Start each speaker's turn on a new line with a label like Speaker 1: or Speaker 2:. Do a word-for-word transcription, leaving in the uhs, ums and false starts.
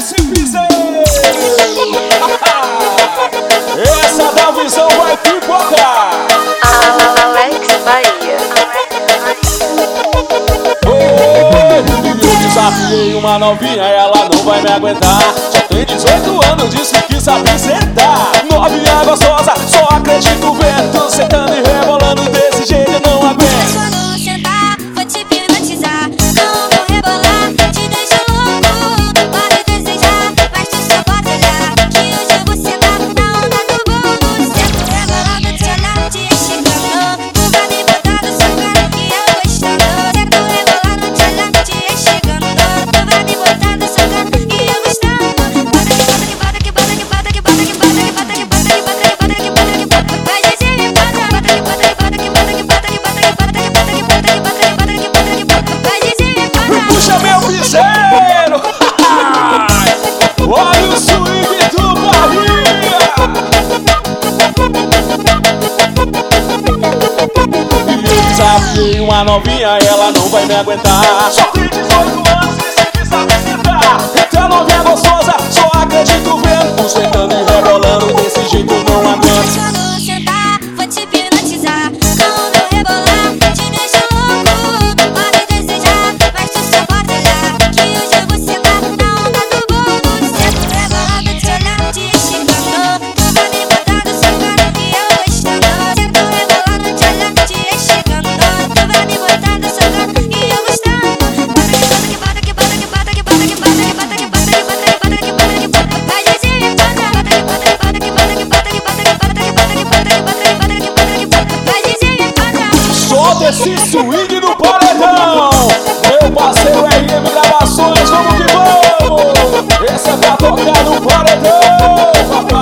Speaker 1: esse piseiro. Essa da visão vai pipocar.
Speaker 2: Alex Bahia.
Speaker 1: Eu desafiei uma novinha, ela não vai me aguentar. Já tem dezoito anos, disse que sabe sentar. Novinha gostosa, só acredito vendo. Sentando e rebolando desse jeito eu não aguento.
Speaker 3: Quando sentar, vou te hipnotizar. Não vou rebolar, te deixo louco. Pode desejar, mas tu só pode olhar. Que hoje eu vou sentar na onda do bolo. Sento rebolando, te olhar, te esticando. Tu vai me botar no seu cara que eu gostando. Sento rebolando, te olhar, te esticando. Tu vai me botar no seu cara que eu gostando. Bota que bota que bota que bota que bota que bota que bota que bota que bota que bota que bota que bota que bota. Vai dizer me bota, bota que bota que bota que bota que bota que bota que bota que bota que bota que bota que bota que bota que bota. Vai dizer me bota.
Speaker 1: Puxa meu piseiro. Olha o swing do Bahia. Eu desafiei uma novinha, ela não vai me aguentar. Só tem dezoito anos e disse que sabe sentar. Então novinha gostosa, só acredito vendo. Sentando e rebolando desse jeito eu não aguento.
Speaker 3: Quando sentar, vou te hipnotizar. Quando eu rebolar, te deixo louco. Pode desejar, mas tu só pode olhar. Que hoje eu vou sentar na onda do bolo. Sento rebolando, te olhar, te esticando. Tu vai me botar no seu cara que eu gostando. Sento rebolando, te olhar, te esticando. Tu vai me botar no seu cara que eu gostando. Bota que bota que bota que bota que bota que bota que bota que bota que bota que bota que bota que bota. Vai dizer me bota, bota que bota que bota que bota que bota que bota que bota que bota que bota que bota que bota que bota que bota. Vai dizer me bota.
Speaker 1: Solta esse swing do paredão. Meu parceiro R M Gravações, vamos que vamos. Essa é pra tocar no paredão, papai.